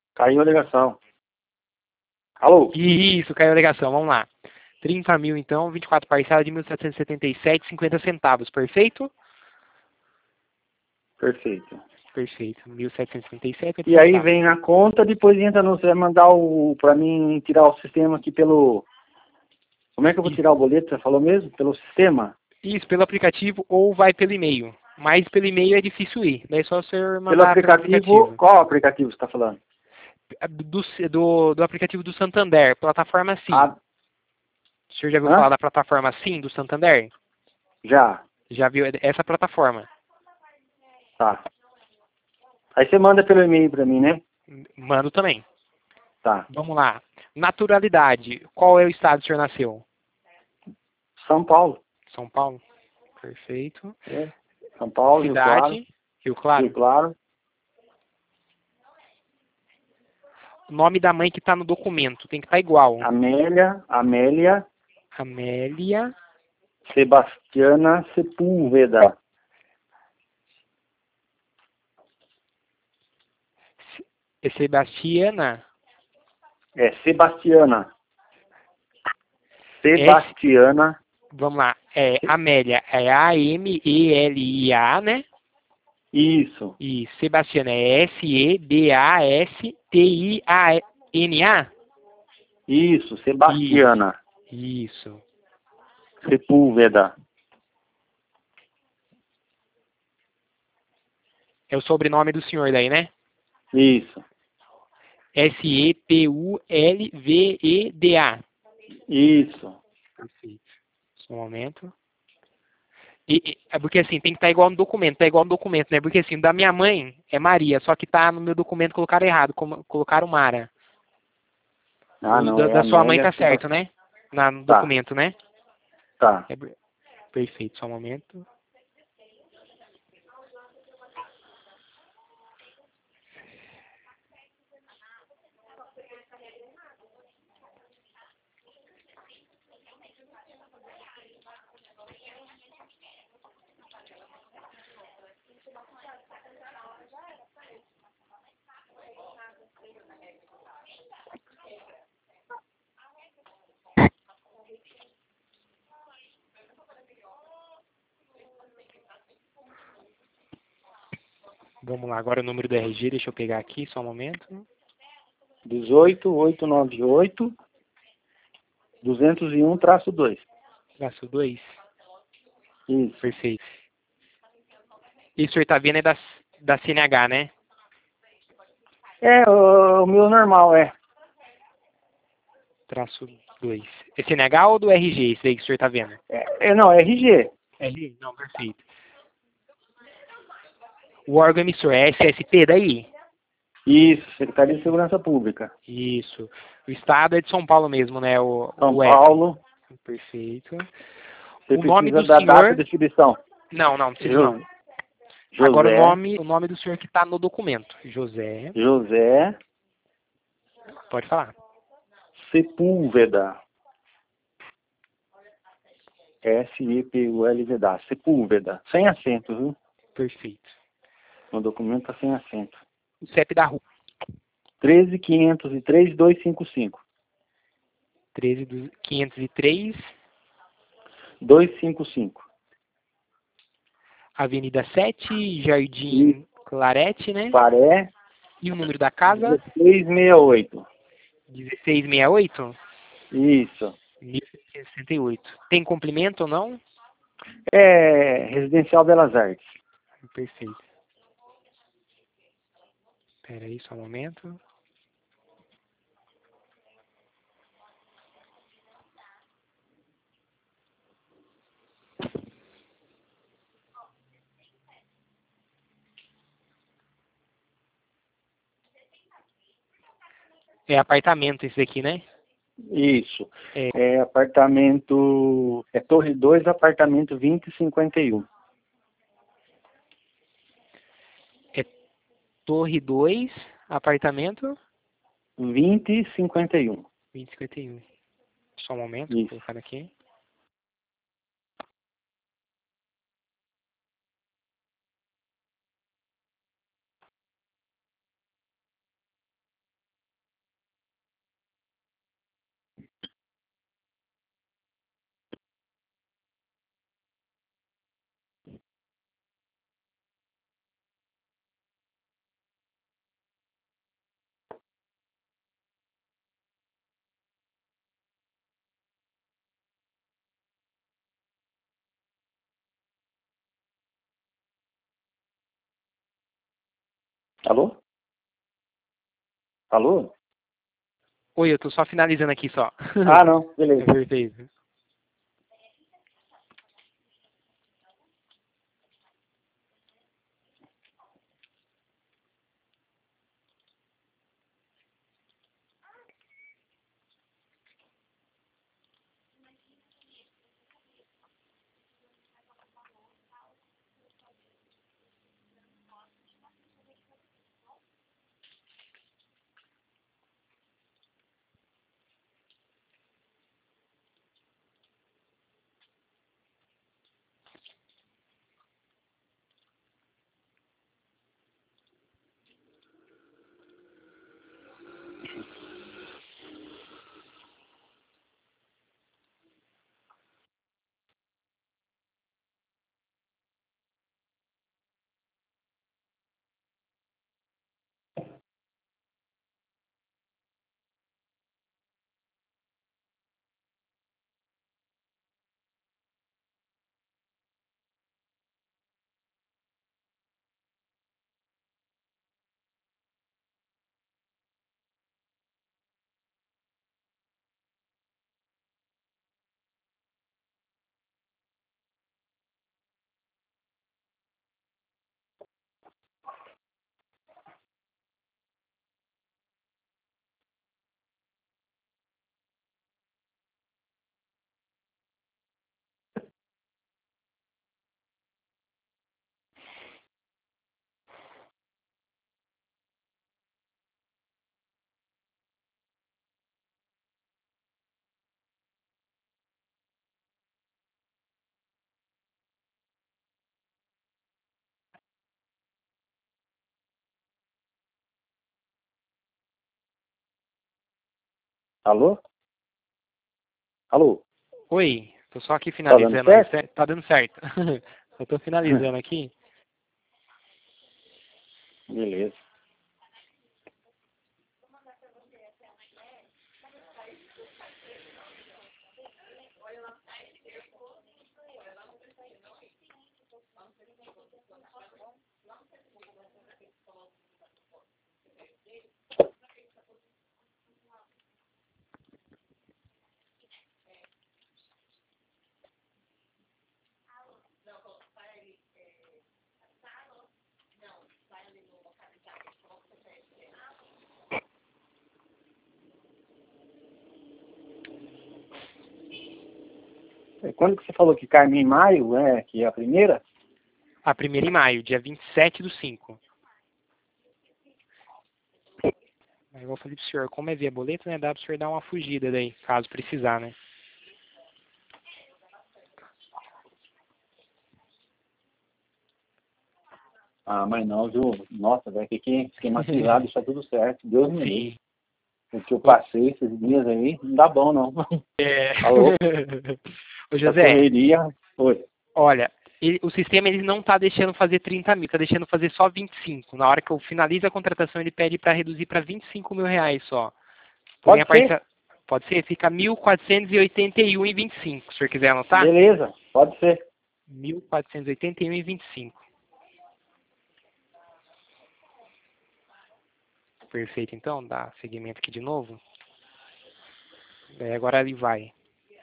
Caiu a ligação. Alô? Isso, caiu a ligação, vamos lá. 30 mil então, 24 parcelas de 1.777,50 centavos, perfeito? Perfeito. Perfeito, 1.777,50 E aí centavos. vem na conta, depois entra no... Você vai mandar pra mim tirar o sistema aqui pelo... Como é que eu vou tirar o boleto? Você falou mesmo? Pelo sistema? Isso, pelo aplicativo ou vai pelo e-mail. Mas pelo e-mail é difícil ir, daí é só você Pelo mandar pelo aplicativo... aplicativo. Qual aplicativo você está falando? Do aplicativo do Santander, plataforma Sim. Ah, O senhor já viu hã? falar da plataforma Sim do Santander? Já. Já viu essa plataforma? Tá. Aí você manda pelo e-mail pra mim, né? Mando também. Tá. Vamos lá. Naturalidade. Qual é o estado que o senhor nasceu? São Paulo. São Paulo? Perfeito. É. São Paulo, Rio Claro. Cidade? Rio Rio Claro. Claro. O nome da mãe que está no documento tem que estar igual. Amélia Amélia Sebastiana Sepúlveda. Sebastiana. É, Sebastiana. S, Sebastiana. vamos lá. É Amélia. É Amelia, né? Isso. E Sebastiana é Sebastiana. Isso, Isso. Sebastiana Isso. Sepúlveda. É o sobrenome do senhor daí, né? Isso. Sepulveda. Isso. Perfeito. Só um momento. É porque assim, tem que estar igual no documento, tá igual no documento, né? Porque assim, da minha mãe é Maria, só que tá no meu documento colocaram errado, colocaram Mara. Ah, não, é Da sua mãe Amélia tá certo, Sebastiana. né? No Tá, documento, né? tá. É, perfeito, só um momento. Vamos lá, agora o número do RG, deixa eu pegar aqui, só um momento. 18898 201-2. Traço 2. Isso. Perfeito. E o senhor tá vendo é da CNH, né? É, o meu normal, é. Traço 2. É CNH ou do RG, esse aí que o senhor tá vendo? Não, RG. RG? Não, perfeito. O órgão emissor é SSP daí? Isso, Secretaria de Segurança Pública. Isso. O estado é de São Paulo mesmo, né? São O F. Paulo. Perfeito. Você O nome precisa do da data senhor... de expedição. Não precisa não. Jo- Agora José. o nome do senhor que está no documento. José. José Pode falar. Sepúlveda. Sepulveda. Sepúlveda. Sem acento, viu? Perfeito. No documento tá sem acento. O CEP da rua. 13.503.255. 13.503, 255. Avenida 7, Jardim Clarete, né? Paré, E o número da casa? 1668. 1668? Isso. 1768. Tem complemento ou não? É Residencial Belas Artes. Perfeito. Espera aí só um momento. É apartamento esse aqui, né? Isso. É É apartamento. É Torre 2, apartamento 2051. Torre 2, apartamento 2051. 2051. Só um momento, vou Isso. colocar aqui. Alô? Alô? Oi, eu tô só finalizando aqui só. Ah, não. Beleza. Perfeito. Alô? Alô? Oi, tô só aqui Tá dando finalizando aí. certo? Tá dando certo. Eu tô finalizando aqui. Beleza. Quando que você falou que cai em maio, que é a primeira? A primeira em maio, dia 27/5. Aí eu vou falar pro senhor, como é via boleto, né? Dá pro senhor dar uma fugida daí, caso precisar, né? Ah, mas não, viu? Nossa, velho, fiquei esquematizado, isso é tudo certo. Deus me livre. Sim. O que eu passei esses dias aí, não dá bom, não. É. Alô? Ô, Essa José, correria. Oi. olha, o sistema ele não está deixando fazer 30 mil, está deixando fazer só 25. Na hora que eu finalizo a contratação, ele pede para reduzir para 25 mil reais só. Porém, Pode a ser? partir, pode ser, fica 1.481,25, se o senhor quiser anotar. Beleza, pode ser. 1.481,25. Perfeito, então, dá seguimento aqui de novo. Daí agora ele vai.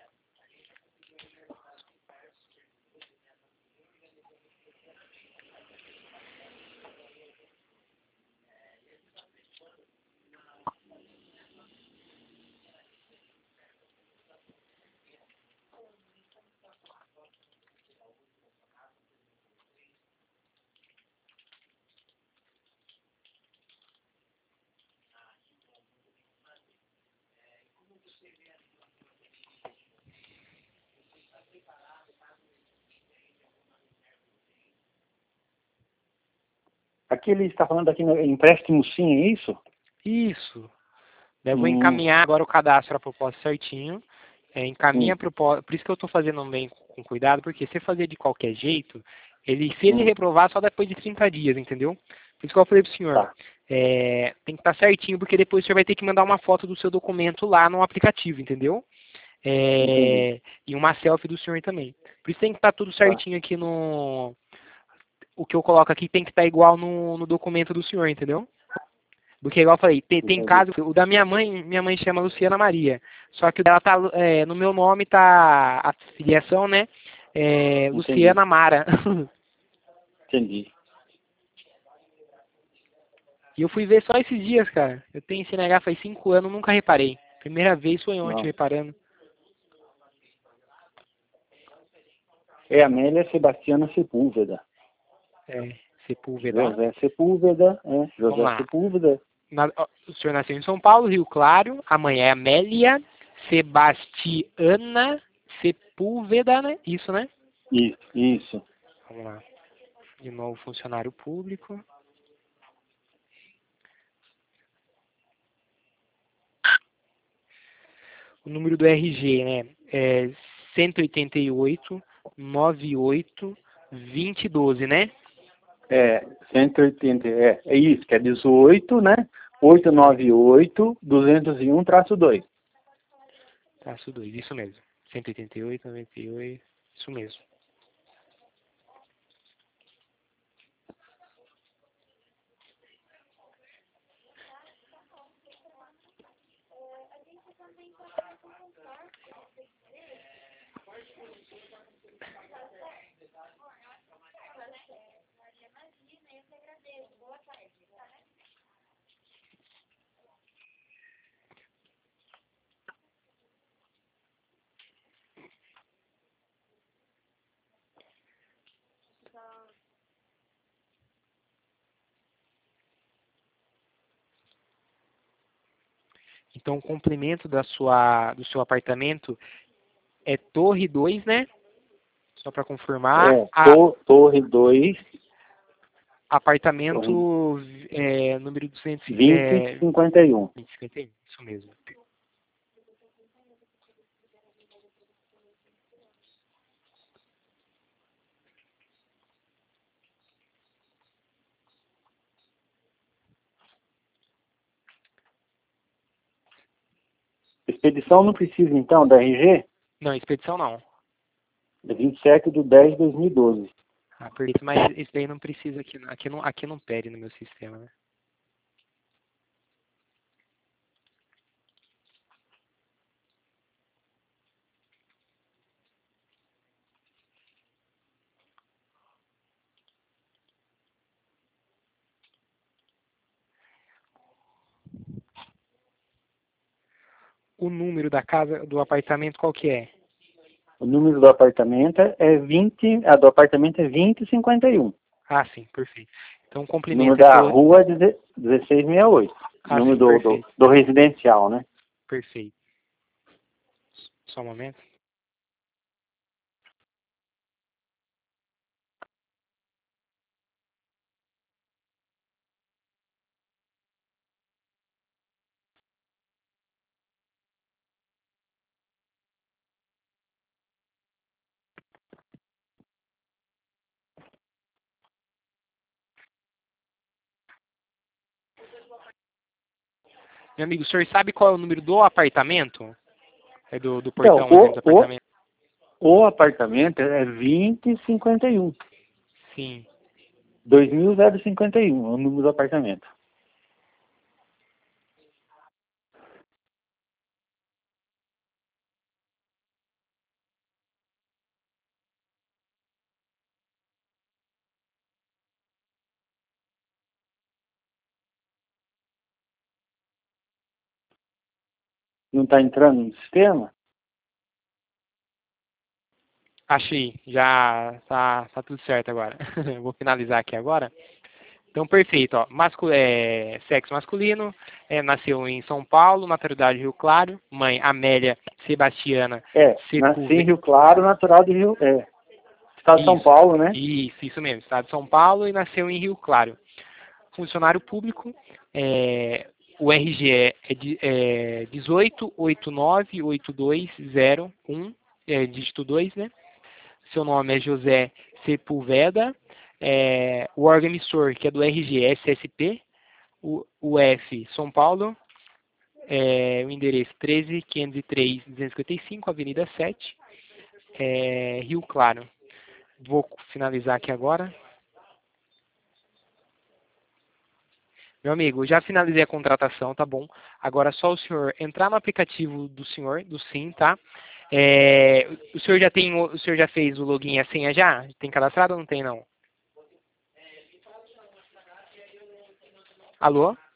Aqui ele está falando aqui no empréstimo sim, é isso? Isso. Daí eu vou Hum, encaminhar agora o cadastro a proposta certinho. Encaminha sim. a proposta. Por isso que eu estou fazendo bem com cuidado, porque se fazer de qualquer jeito, se ele Hum, reprovar, só depois de 30 dias, entendeu? Por isso que eu falei pro senhor. tá. Tem que estar certinho, porque depois o senhor vai ter que mandar uma foto do seu documento lá no aplicativo, entendeu? Entendi. E uma selfie do senhor também. Por isso tem que estar tudo Tá. certinho aqui no. o que eu coloco aqui tem que estar igual no documento do senhor, entendeu? Porque, igual eu falei, tem caso, o da minha mãe chama Luciana Maria, só que o dela tá, no meu nome tá a filiação, né? Luciana Mara. Entendi. E eu fui ver só esses dias, cara. Eu tenho CNH faz 5 anos, nunca reparei. Primeira vez foi ontem reparando. É Amélia Sebastiana Sepúlveda. Sepúlveda. José Sepúlveda, Vamos lá. Sepúlveda. O senhor nasceu em São Paulo, Rio Claro. A mãe é Amélia Sebastiana Sepúlveda, né? Isso, né? Isso. Vamos lá. De novo, funcionário público. O número do RG, né? É 188 98 2012, né? 180, é isso, que é 18, né? 898-201-2. Traço 2, isso mesmo. 188, 98, isso mesmo. Então, o complemento do seu apartamento é Torre 2, né? Só para confirmar. Torre 2. Apartamento número 2051. 2051, isso mesmo. Expedição não precisa, então, da RG? Não, expedição não. É 27/10/2012. Ah, perfeito, mas isso daí não precisa aqui não pede no meu sistema, né? O número da casa, do apartamento, qual que é? O número do apartamento é 2051. Ah, sim, perfeito. Então, O complemento. número da rua é 1668. O número sim, do residencial, né? Perfeito. Só um momento. Meu amigo, o senhor sabe qual é o número do apartamento? É do portão, Então, do apartamento? o apartamento é 2051. Sim. 2051 é o número do apartamento. Não está entrando no sistema? Achei. Já tá tudo certo agora. Vou finalizar aqui agora. Então, perfeito. Ó. Sexo masculino. Nasceu em São Paulo, naturalidade Rio Claro. Mãe, Amélia Sebastiana Nasci em Rio Claro, natural de Rio... Estado de São Paulo, né? Isso mesmo. Estado de São Paulo e nasceu em Rio Claro. Funcionário público. O RG é 18898201, dígito 2, né? Seu nome é José Sepúlveda. O órgão emissor, que é do RG, é SSP. O F, São Paulo. O endereço 13.503.255, Avenida 7, Rio Claro. Vou finalizar aqui agora. Meu amigo, já finalizei a contratação, tá bom? Agora é só o senhor entrar no aplicativo do senhor, do Sim, tá? O senhor já tem, o senhor já fez o login e a senha já? Tem cadastrado ou não tem não? Alô?